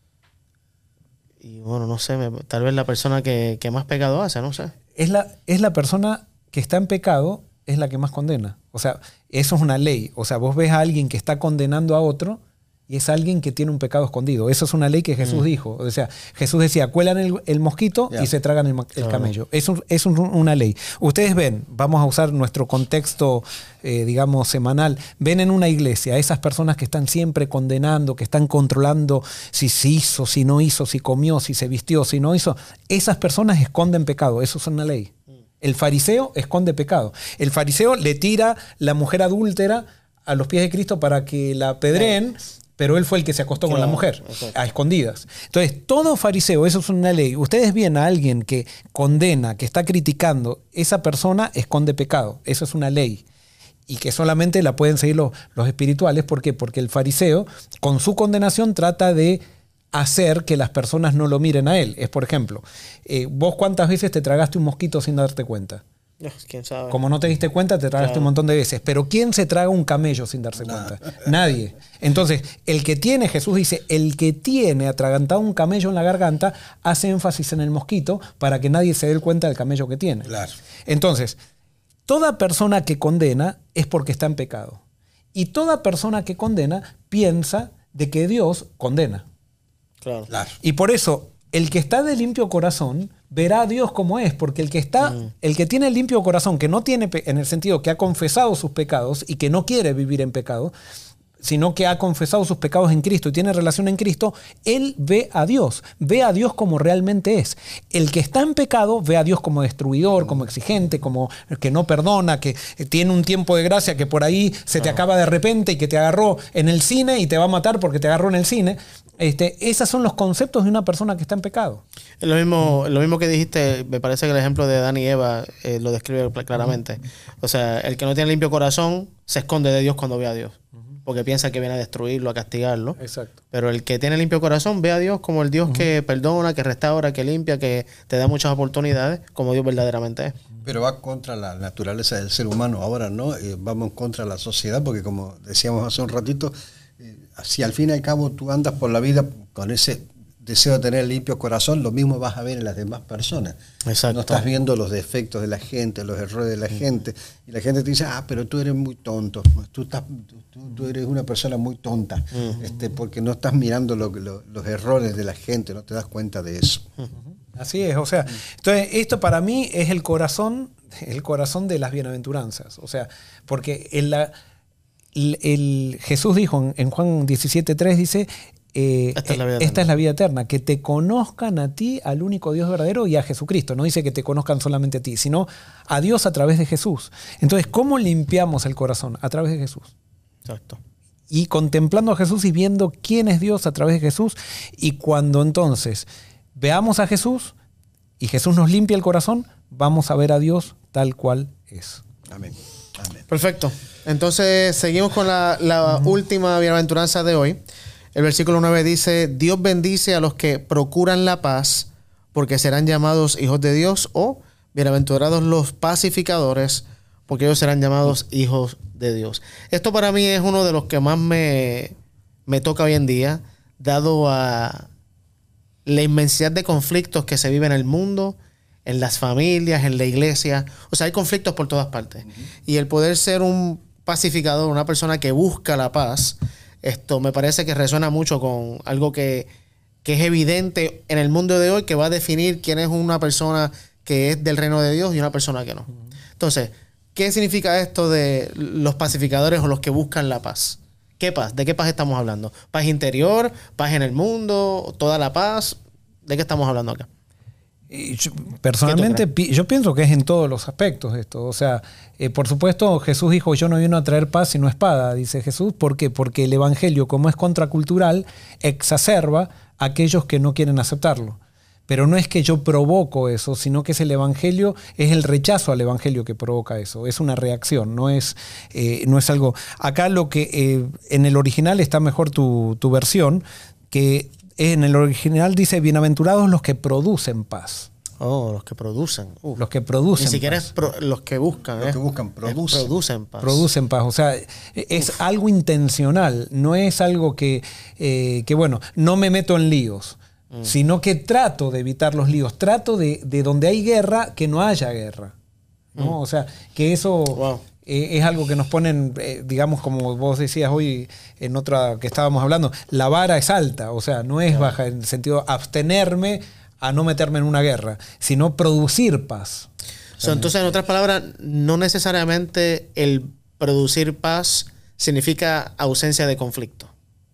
Y bueno, no sé, me, tal vez la persona que, que más pecado hace, no sé. Es la, es la persona que está en pecado, es la que más condena. O sea, eso es una ley. O sea, vos ves a alguien que está condenando a otro y es alguien que tiene un pecado escondido. Eso es una ley que Jesús mm. dijo. O sea, Jesús decía, cuelan el, el mosquito yeah. y se tragan el, el camello. Eso es un, una ley. Ustedes ven, vamos a usar nuestro contexto, eh, digamos, semanal. Ven en una iglesia a esas personas que están siempre condenando, que están controlando si se hizo, si no hizo, si comió, si se vistió, si no hizo. Esas personas esconden pecado. Eso es una ley. El fariseo esconde pecado. El fariseo le tira la mujer adúltera a los pies de Cristo para que la apedreen, pero él fue el que se acostó claro, con la mujer, exacto. a escondidas. Entonces, todo fariseo, eso es una ley. Ustedes ven a alguien que condena, que está criticando, esa persona esconde pecado. Eso es una ley. Y que solamente la pueden seguir los, los espirituales. ¿Por qué? Porque el fariseo, con su condenación, trata de hacer que las personas no lo miren a él. Es, por ejemplo, eh, vos cuántas veces te tragaste un mosquito sin darte cuenta. ¿Quién sabe? Como no te diste cuenta, te tragaste claro. un montón de veces. Pero ¿quién se traga un camello sin darse no. cuenta? Nadie. Entonces, el que tiene, Jesús dice, el que tiene atragantado un camello en la garganta, hace énfasis en el mosquito para que nadie se dé cuenta del camello que tiene. Claro. Entonces, toda persona que condena es porque está en pecado. Y toda persona que condena piensa de que Dios condena. Claro. Claro. Y por eso, el que está de limpio corazón verá a Dios como es, porque el que está, mm. el que tiene el limpio corazón, que no tiene, en el sentido que ha confesado sus pecados y que no quiere vivir en pecado, sino que ha confesado sus pecados en Cristo y tiene relación en Cristo, él ve a Dios, ve a Dios como realmente es. El que está en pecado ve a Dios como destruidor, como exigente, como que no perdona, que tiene un tiempo de gracia que por ahí se te acaba de repente y que te agarró en el cine y te va a matar porque te agarró en el cine. Este, esos son los conceptos de una persona que está en pecado. Es lo mismo, lo mismo que dijiste, me parece que el ejemplo de Adán y Eva eh, lo describe claramente. O sea, el que no tiene limpio corazón se esconde de Dios cuando ve a Dios, porque piensa que viene a destruirlo, a castigarlo. Exacto. Pero el que tiene limpio corazón ve a Dios como el Dios uh-huh. que perdona, que restaura, que limpia, que te da muchas oportunidades, como Dios verdaderamente es. Pero va contra la naturaleza del ser humano ahora, ¿no? Eh, vamos contra la sociedad, porque como decíamos hace un ratito, eh, si al fin y al cabo tú andas por la vida con ese deseo de tener limpio corazón, lo mismo vas a ver en las demás personas. Exacto. No estás viendo los defectos de la gente, los errores de la uh-huh. gente, y la gente te dice, ah, pero tú eres muy tonto, tú, estás, tú, tú eres una persona muy tonta, uh-huh. este, porque no estás mirando lo, lo, los errores de la gente, no te das cuenta de eso. Uh-huh. Así es, o sea, entonces esto para mí es el corazón, el corazón de las bienaventuranzas, o sea, porque en la, el, el, Jesús dijo en, en Juan diecisiete tres, dice, Eh, esta, es la vida esta es la vida eterna, que te conozcan a ti, al único Dios verdadero, y a Jesucristo. No dice que te conozcan solamente a ti, sino a Dios a través de Jesús. Entonces, ¿cómo limpiamos el corazón? A través de Jesús. Exacto. Y contemplando a Jesús y viendo quién es Dios a través de Jesús. Y cuando entonces veamos a Jesús y Jesús nos limpia el corazón, vamos a ver a Dios tal cual es. Amén. Amén. Perfecto. Entonces, seguimos con la, la uh-huh. última bienaventuranza de hoy. El versículo nueve dice, Dios bendice a los que procuran la paz, porque serán llamados hijos de Dios, o bienaventurados los pacificadores, porque ellos serán llamados hijos de Dios. Esto para mí es uno de los que más me, me toca hoy en día, dado a la inmensidad de conflictos que se vive en el mundo en las familias, en la iglesia. O sea, hay conflictos por todas partes. Uh-huh. Y el poder ser un pacificador, una persona que busca la paz, esto me parece que resuena mucho con algo que, que es evidente en el mundo de hoy, que va a definir quién es una persona que es del reino de Dios y una persona que no. Uh-huh. Entonces, ¿qué significa esto de los pacificadores o los que buscan la paz? ¿Qué paz? ¿De qué paz estamos hablando? ¿Paz interior? ¿Paz en el mundo? ¿Toda la paz? ¿De qué estamos hablando acá? Yo, personalmente, yo pienso que es en todos los aspectos esto. O sea, eh, por supuesto, Jesús dijo, yo no vino a traer paz sino espada, dice Jesús. ¿Por qué? Porque el evangelio, como es contracultural, exacerba a aquellos que no quieren aceptarlo. Pero no es que yo provoco eso, sino que es el evangelio, es el rechazo al evangelio que provoca eso. Es una reacción, no es, eh, no es algo... Acá lo que eh, en el original está mejor tu, tu versión, que en el original dice, bienaventurados los que producen paz. Oh, los que producen. Uf. Los que producen. Ni siquiera paz. es pro, los que buscan. Los eh. que buscan, producen. producen paz. Producen paz. O sea, es Uf. algo intencional, no es algo que, eh, que, bueno, no me meto en líos. Sino que trato de evitar los líos, trato de, de donde hay guerra, que no haya guerra, ¿no? Mm. O sea, que eso wow. eh, es algo que nos ponen, eh, digamos, como vos decías hoy en otra que estábamos hablando, la vara es alta, o sea, no es claro. baja en el sentido abstenerme a no meterme en una guerra, sino producir paz. So, entonces, en otras palabras, no necesariamente el producir paz significa ausencia de conflicto.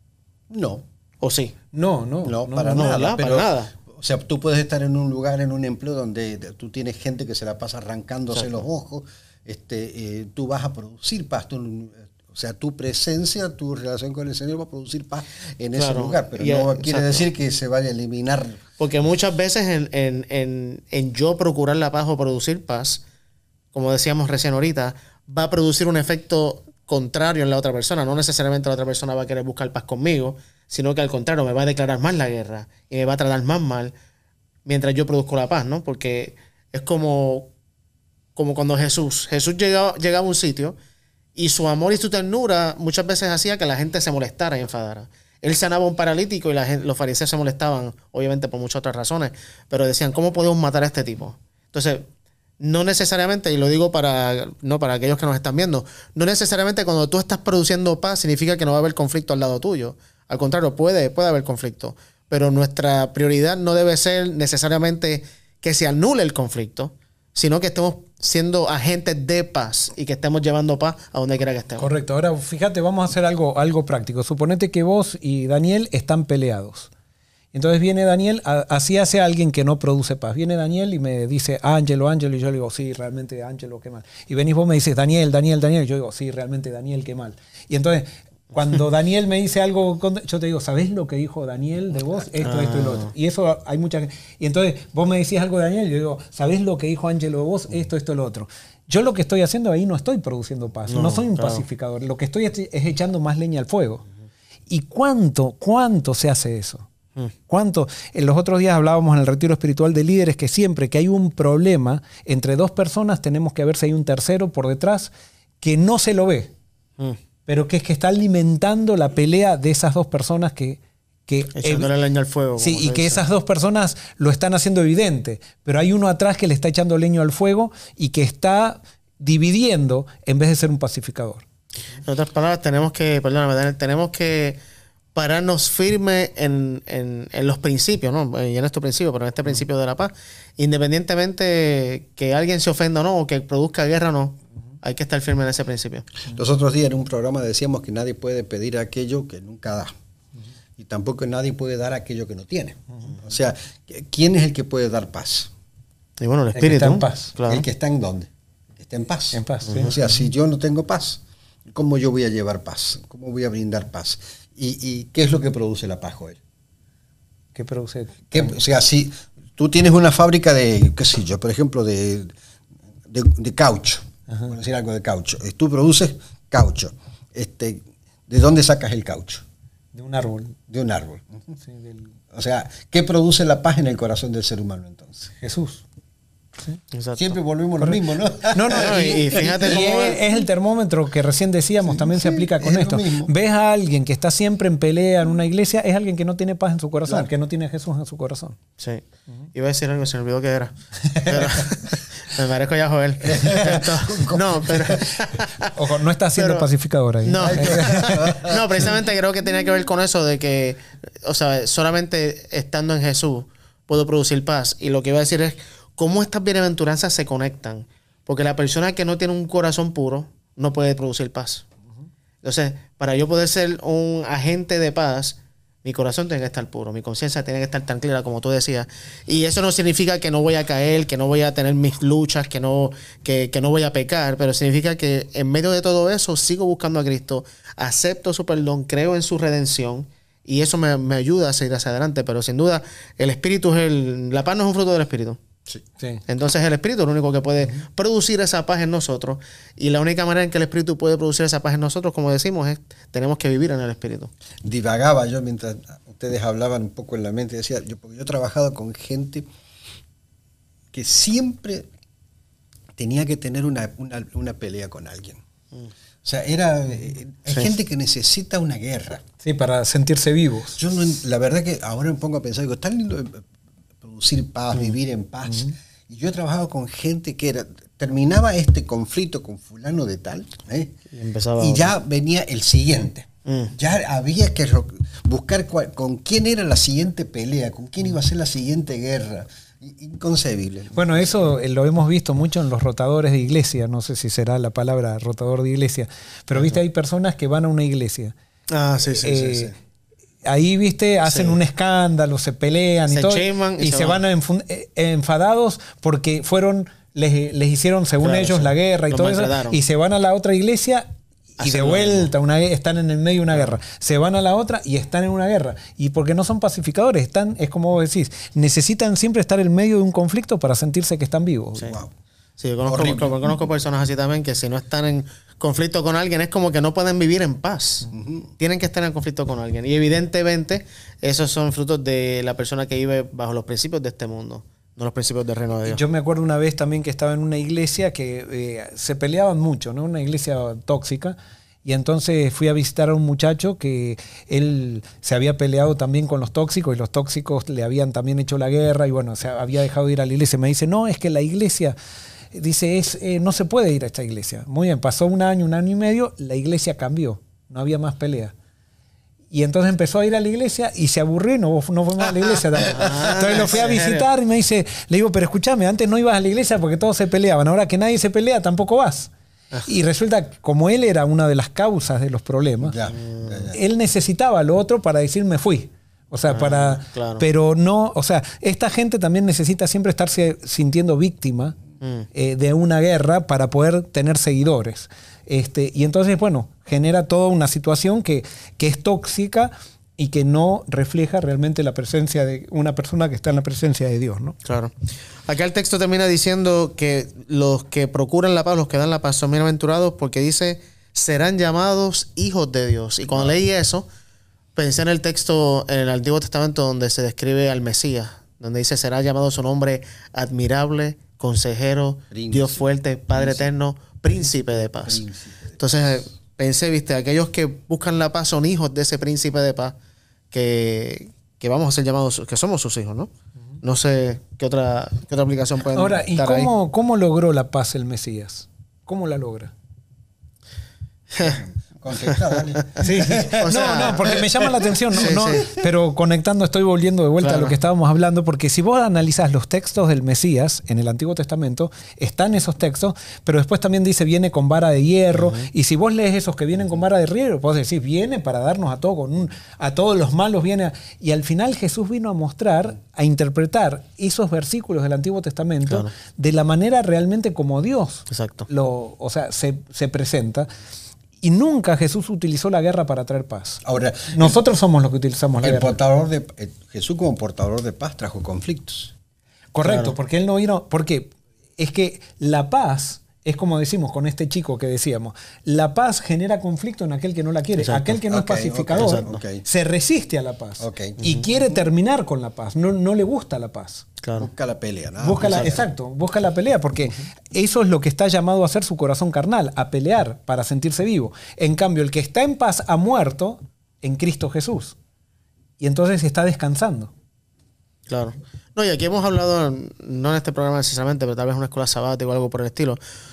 No. ¿O sí? No, no, no, no para, no, nada, no, pero, para nada. O sea, tú puedes estar en un lugar, en un empleo donde tú tienes gente que se la pasa arrancándose Exacto. los ojos. Este, eh, tú vas a producir paz. Tú, o sea, tu presencia, tu relación con el Señor va a producir paz en claro. ese lugar. Pero y no es, quiere exacto. decir que se vaya a eliminar. Porque muchas veces en, en, en, en yo procurar la paz o producir paz, como decíamos recién ahorita, va a producir un efecto contrario en la otra persona. No necesariamente la otra persona va a querer buscar paz conmigo, sino que al contrario me va a declarar más la guerra y me va a tratar más mal mientras yo produzco la paz, ¿no? Porque es como, como cuando Jesús, Jesús llegaba, llegaba a un sitio y su amor y su ternura muchas veces hacía que la gente se molestara y enfadara. Él sanaba a un paralítico y la gente, los fariseos se molestaban, obviamente por muchas otras razones, pero decían, ¿cómo podemos matar a este tipo? Entonces, no necesariamente, y lo digo para, no, para aquellos que nos están viendo, no necesariamente cuando tú estás produciendo paz significa que no va a haber conflicto al lado tuyo. Al contrario, puede, puede haber conflicto, pero nuestra prioridad no debe ser necesariamente que se anule el conflicto, sino que estemos siendo agentes de paz y que estemos llevando paz a donde quiera que estemos. Correcto. Ahora, fíjate, vamos a hacer algo, algo práctico. Suponete que vos y Daniel están peleados. Entonces viene Daniel, a, así hace alguien que no produce paz. Viene Daniel y me dice, Ángelo, Ángelo, y yo le digo, sí, realmente Ángelo, qué mal. Y venís vos me dices, Daniel, Daniel, Daniel, y yo digo, sí, realmente Daniel, qué mal. Y entonces... Cuando Daniel me dice algo, yo te digo, ¿sabés lo que dijo Daniel de vos? Esto, ah. esto y lo otro. Y eso hay mucha gente. Y entonces vos me decís algo de Daniel y yo digo, ¿sabés lo que dijo Ángelo de vos? Esto, esto y lo otro. Yo lo que estoy haciendo ahí no estoy produciendo paz. No, no soy un claro. pacificador. Lo que estoy es, es echando más leña al fuego. Uh-huh. ¿Y cuánto, cuánto se hace eso? Uh-huh. ¿Cuánto? En los otros días hablábamos en el retiro espiritual de líderes que siempre que hay un problema entre dos personas tenemos que ver si hay un tercero por detrás que no se lo ve. Uh-huh. Pero que es que está alimentando la pelea de esas dos personas que... que echándole eh, leña al fuego. Sí, y que esas dos personas lo están haciendo evidente. Pero hay uno atrás que le está echando leño al fuego y que está dividiendo en vez de ser un pacificador. En otras palabras, tenemos que, perdóname, Daniel, tenemos que pararnos firme en, en, en los principios, ¿no? Y en estos principios, pero en este principio de la paz, independientemente que alguien se ofenda o no, o que produzca guerra o no. Hay que estar firme en ese principio. Los otros días en un programa decíamos que nadie puede pedir aquello que nunca da. Uh-huh. Y tampoco nadie puede dar aquello que no tiene. Uh-huh. O sea, ¿quién es el que puede dar paz? Y bueno, el espíritu. El que está en paz. Claro. ¿El que está en dónde? El que está en paz. En paz. Uh-huh. O sea, si yo no tengo paz, ¿cómo yo voy a llevar paz? ¿Cómo voy a brindar paz? ¿Y, y qué es lo que produce la paz, Joel? ¿Qué produce? ¿Qué, o sea, si tú tienes una fábrica de, qué sé yo, por ejemplo, de, de, de caucho. Ajá. Por decir algo de caucho. Tú produces caucho. Este, ¿de dónde sacas el caucho? De un árbol. De un árbol. Sí, del... O sea, ¿qué produce la paz en el corazón del ser humano entonces? Jesús. Sí. Siempre volvemos a lo mismo, ¿no? No, no, y, y fíjate cómo es, es el termómetro que recién decíamos, sí, también sí, se aplica con esto. Ves a alguien que está siempre en pelea en una iglesia, es alguien que no tiene paz en su corazón, claro, que no tiene a Jesús en su corazón. Sí. Uh-huh. Iba a decir algo, se me olvidó que era. Pero, me parezco ya a Joel. No, pero... Ojo, no está siendo pero, pacificador ahí. No, no, precisamente creo que tenía que ver con eso de que, o sea, solamente estando en Jesús puedo producir paz. Y lo que iba a decir es cómo estas bienaventuranzas se conectan. Porque la persona que no tiene un corazón puro no puede producir paz. Entonces, para yo poder ser un agente de paz, mi corazón tiene que estar puro, mi conciencia tiene que estar tranquila, como tú decías. Y eso no significa que no voy a caer, que no voy a tener mis luchas, que no, que, que no voy a pecar, pero significa que en medio de todo eso sigo buscando a Cristo, acepto su perdón, creo en su redención. Y eso me, me ayuda a seguir hacia adelante. Pero sin duda, el espíritu es el... La paz no es un fruto del espíritu. Sí. Sí. Entonces el espíritu es lo único que puede uh-huh. producir esa paz en nosotros. Y la única manera en que el espíritu puede producir esa paz en nosotros, como decimos, es tenemos que vivir en el espíritu. Divagaba yo mientras ustedes hablaban un poco en la mente. Decía, yo, porque yo he trabajado con gente que siempre tenía que tener una, una, una pelea con alguien. Uh-huh. O sea, era, eh, hay sí. gente que necesita una guerra. Sí, para sentirse vivos. Yo no, la verdad que ahora me pongo a pensar, digo, tan lindo producir paz, mm. vivir en paz. Mm. Y yo he trabajado con gente que era, terminaba este conflicto con fulano de tal, ¿eh? y, empezaba y ya venía el siguiente. Mm. Ya había que buscar cuál, con quién era la siguiente pelea, con quién iba a ser la siguiente guerra. Inconcebible. Bueno, eso lo hemos visto mucho en los rotadores de iglesia, no sé si será la palabra rotador de iglesia, pero viste, hay personas que van a una iglesia. Ah, sí, sí, eh, sí, sí. Ahí, viste, hacen sí. un escándalo, se pelean se y todo, y, y se, se van, van enfadados porque fueron, les, les hicieron según claro, ellos sí. la guerra y Lo todo eso, y se van a la otra iglesia y de vuelta una, están en el medio de una guerra. Se van a la otra y están en una guerra. Y porque no son pacificadores, están, es como vos decís, necesitan siempre estar en medio de un conflicto para sentirse que están vivos. Sí, wow. sí yo conozco, conozco personas así también que si no están en conflicto con alguien es como que no pueden vivir en paz. Uh-huh. Tienen que estar en conflicto con alguien. Y evidentemente esos son frutos de la persona que vive bajo los principios de este mundo. No los principios del reino de Dios. Yo me acuerdo una vez también que estaba en una iglesia que eh, se peleaban mucho, ¿no? Una iglesia tóxica. Y entonces fui a visitar a un muchacho que él se había peleado también con los tóxicos y los tóxicos le habían también hecho la guerra y bueno, se había dejado de ir a la iglesia. Me dice, no, es que la iglesia, dice, es eh, no se puede ir a esta iglesia. Muy bien, pasó un año, un año y medio, la iglesia cambió, no había más pelea. Y entonces empezó a ir a la iglesia y se aburrió y no, no fue más a la iglesia. Entonces lo fui a visitar y me dice, le digo, pero escúchame, antes no ibas a la iglesia porque todos se peleaban, ahora que nadie se pelea tampoco vas. Y resulta que como él era una de las causas de los problemas, ya, ya, ya. él necesitaba lo otro para decir me fui. O sea, ah, para. Claro. Pero no, o sea, esta gente también necesita siempre estarse sintiendo víctima mm. eh, de una guerra para poder tener seguidores. Este, y entonces, bueno, genera toda una situación que, que es tóxica y que no refleja realmente la presencia de una persona que está en la presencia de Dios, ¿no? Claro. Acá el texto termina diciendo que los que procuran la paz, los que dan la paz, son bienaventurados porque dice, serán llamados hijos de Dios. Y cuando leí eso, pensé en el texto en el Antiguo Testamento donde se describe al Mesías, donde dice, será llamado su nombre admirable, consejero, príncipe, Dios fuerte, Padre príncipe, eterno, príncipe de paz. Príncipe. Entonces pensé, viste, aquellos que buscan la paz son hijos de ese príncipe de paz que, que vamos a ser llamados, que somos sus hijos, ¿no? No sé qué otra, qué otra aplicación pueden Ahora, ¿y dar cómo, ahí? cómo logró la paz el Mesías? ¿Cómo la logra? Contesta, dale. Sí. O sea, no, no, porque me llama la atención, no, sí, no, sí. Pero conectando, estoy volviendo de vuelta claro. a lo que estábamos hablando, porque si vos analizás los textos del Mesías en el Antiguo Testamento, están esos textos, pero después también dice viene con vara de hierro, uh-huh. y si vos lees esos que vienen con vara de hierro, vos decís, viene para darnos a, todo con un, a todos los malos, viene a, y al final Jesús vino a mostrar, a interpretar esos versículos del Antiguo Testamento claro. de la manera realmente como Dios Exacto. Lo, o sea, se, se presenta. Y nunca Jesús utilizó la guerra para traer paz. Ahora, nosotros el, somos los que utilizamos la el guerra. Portador de, eh, Jesús como portador de paz trajo conflictos. Correcto, claro. porque él no vino. Porque es que la paz es como decimos con este chico que decíamos, la paz genera conflicto en aquel que no la quiere. Exacto. Aquel que no Okay, es pacificador okay, okay. se resiste a la paz Okay. y uh-huh. quiere terminar con la paz, no, no le gusta la paz. Claro. Busca la pelea, ¿no? Busca la, exacto, busca la pelea, porque uh-huh. eso es lo que está llamado a hacer su corazón carnal, a pelear para sentirse vivo. En cambio, el que está en paz ha muerto en Cristo Jesús. Y entonces está descansando. Claro. No, y aquí hemos hablado, no en este programa necesariamente, pero tal vez en una escuela sabática o algo por el estilo,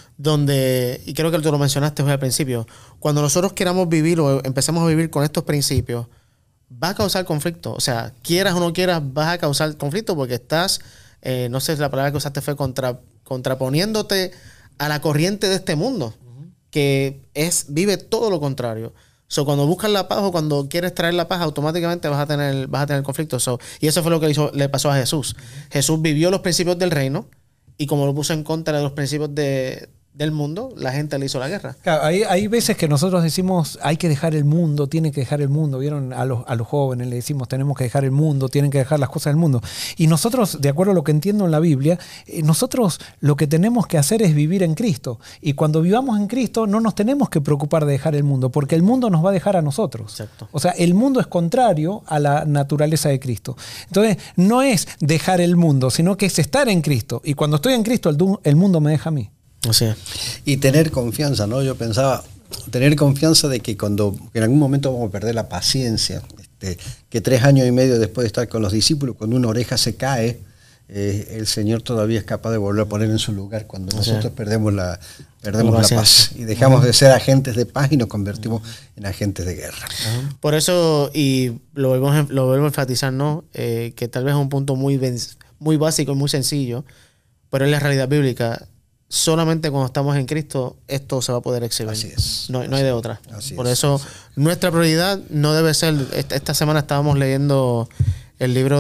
donde, y creo que tú lo mencionaste hoy al principio, cuando nosotros queramos vivir o empecemos a vivir con estos principios, va a causar conflicto. O sea, quieras o no quieras, vas a causar conflicto porque estás, eh, no sé si la palabra que usaste fue contra, contraponiéndote a la corriente de este mundo, uh-huh. que es vive todo lo contrario. So, cuando buscas la paz o cuando quieres traer la paz, automáticamente vas a tener, vas a tener conflicto. So, y eso fue lo que hizo, le pasó a Jesús. Uh-huh. Jesús vivió los principios del reino y como lo puso en contra de los principios de, del mundo, la gente le hizo la guerra. Claro, hay, hay veces que nosotros decimos hay que dejar el mundo, tiene que dejar el mundo. Vieron a los, a los jóvenes le decimos tenemos que dejar el mundo, tienen que dejar las cosas del mundo. Y nosotros, de acuerdo a lo que entiendo en la Biblia, eh, nosotros lo que tenemos que hacer es vivir en Cristo. Y cuando vivamos en Cristo no nos tenemos que preocupar de dejar el mundo, porque el mundo nos va a dejar a nosotros. Exacto. O sea, el mundo es contrario a la naturaleza de Cristo. Entonces, no es dejar el mundo, sino que es estar en Cristo. Y cuando estoy en Cristo, el, el mundo me deja a mí. Así es. Y tener confianza, ¿no? Yo pensaba, tener confianza de que cuando que en algún momento vamos a perder la paciencia, este, que tres años y medio después de estar con los discípulos, cuando una oreja se cae, eh, el Señor todavía es capaz de volver a poner en su lugar cuando Así nosotros es. perdemos la perdemos la, la paz y dejamos uh-huh. de ser agentes de paz y nos convertimos uh-huh. en agentes de guerra. Uh-huh. Por eso, y lo vuelvo, lo vuelvo a enfatizar, ¿no? Eh, que tal vez es un punto muy, muy básico y muy sencillo, pero es la realidad bíblica. Solamente cuando estamos en Cristo esto se va a poder exhibir. Así es. No, no hay de otra. Así Por es, eso así es. Nuestra prioridad no debe ser... Esta semana estábamos leyendo el libro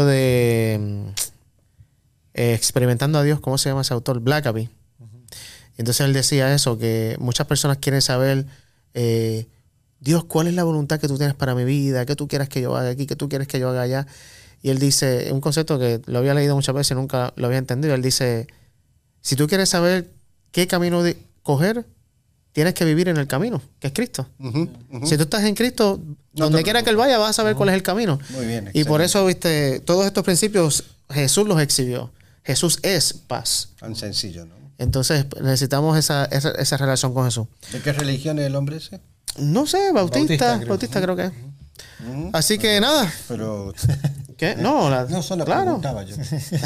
de eh, Experimentando a Dios. ¿Cómo se llama ese autor? Blackaby. Uh-huh. Entonces él decía eso, que muchas personas quieren saber eh, Dios, ¿cuál es la voluntad que tú tienes para mi vida? ¿Qué tú quieres que yo haga aquí? ¿Qué tú quieres que yo haga allá? Y él dice, un concepto que lo había leído muchas veces y nunca lo había entendido. Él dice, si tú quieres saber qué camino de coger, tienes que vivir en el camino, que es Cristo. Uh-huh, uh-huh. Si tú estás en Cristo, no donde quiera que Él vaya, vas a saber uh-huh. cuál es el camino. Muy bien. Y por eso, viste, todos estos principios Jesús los exhibió. Jesús es paz. Tan sencillo, ¿no? Entonces necesitamos esa, esa, esa relación con Jesús. ¿De qué religión es el hombre ese? No sé, bautista, bautista creo, bautista creo que es. Uh-huh. Así que pero, nada. Pero... ¿Qué? No, la, no solo claro. preguntaba yo.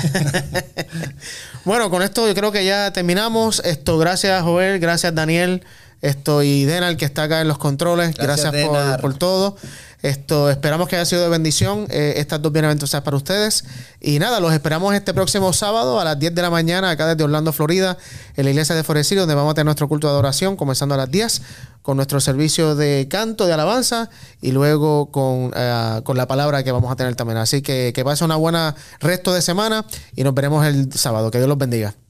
Bueno, con esto yo creo que ya terminamos. Esto, gracias Joel, gracias Daniel, esto y Denar que está acá en los controles. Gracias, gracias por, por todo. Esto, esperamos que haya sido de bendición eh, estas dos bienaventuranzas para ustedes. Y nada, los esperamos este próximo sábado a las diez de la mañana acá desde Orlando, Florida, en la iglesia de Forest City, donde vamos a tener nuestro culto de adoración, comenzando a las diez, con nuestro servicio de canto, de alabanza, y luego con, uh, con la palabra que vamos a tener también. Así que que pase una buena resto de semana y nos veremos el sábado. Que Dios los bendiga.